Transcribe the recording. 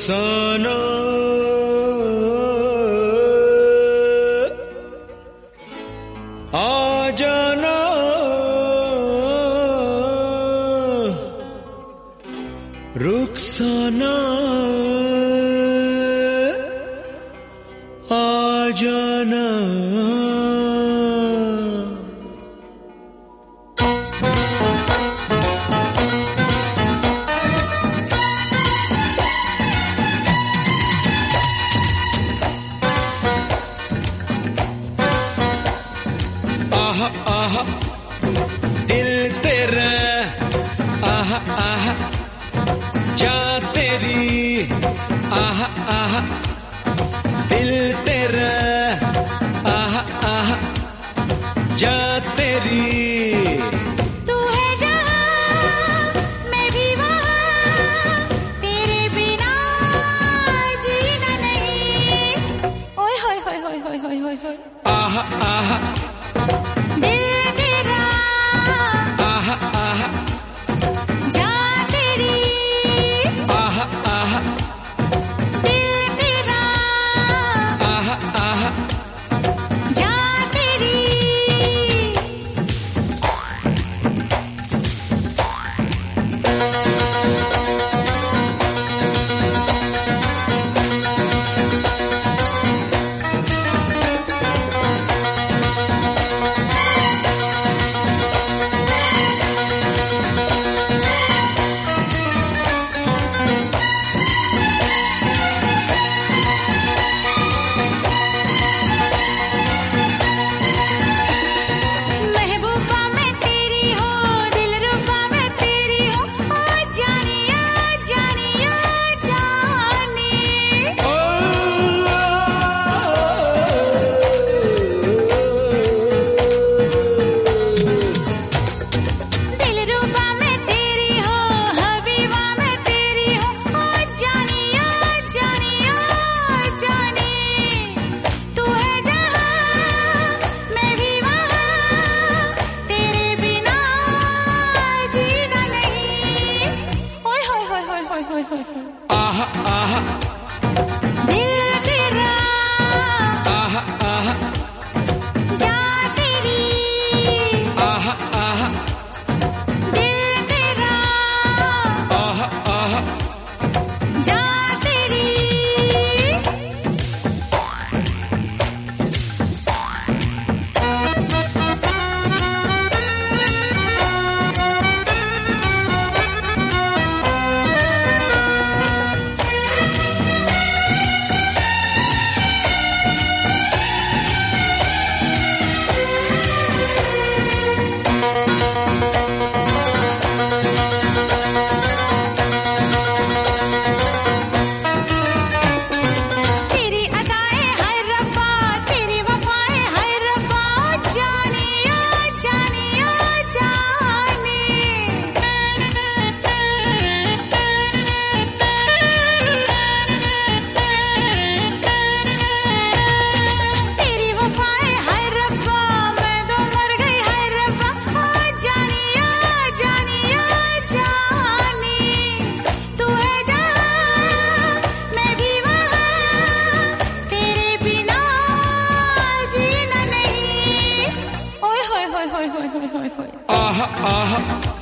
रुखसाना आ जाना, रुखसाना आ जाना। आहा आहा दिल तेरा, आहा आहा जा तेरी, आहा आहा दिल तेरा, आहा आहा जा तेरी। तू है जहाँ मैं भी वहाँ, तेरे बिना जीना नहीं। ओए होए होए होए होए होए होए होए। आहा आहा दिल तेरा, आहा आहा जा तेरी, आहा आहा दिल तेरा, आहा आहा जा तेरी। महबूबा मैं तेरी हो, दिलरुबा मैं तेरी हो, ओ जानिया जानिया जानी। दिलरुबा मैं तेरी हो, हबीबा मैं तेरी हो, ओ जानिया जानिया जानी। तू है जहाँ मैं भी वहाँ, तेरे बिना जीना नहीं। ओए होए होए होए होए होए होए होए। आहा आहा दिल तेरा, आहा आहा जा तेरी, आहा आहा दिल तेरा, आहा आहा जा तेरी। तेरी अदाएं हाय रब्बा, तेरी वफाएं हाय रब्बा, जानिया जानिया जानी। तेरी वफाएं हाय रब्बा, मैं तो मर गई हाय रब्बा, जानिया जानिया जानी। तू है जहाँ मैं भी वहाँ, तेरे बिना जीना नहीं। ओए होए होए होए होए होए होए होए। आहा आहा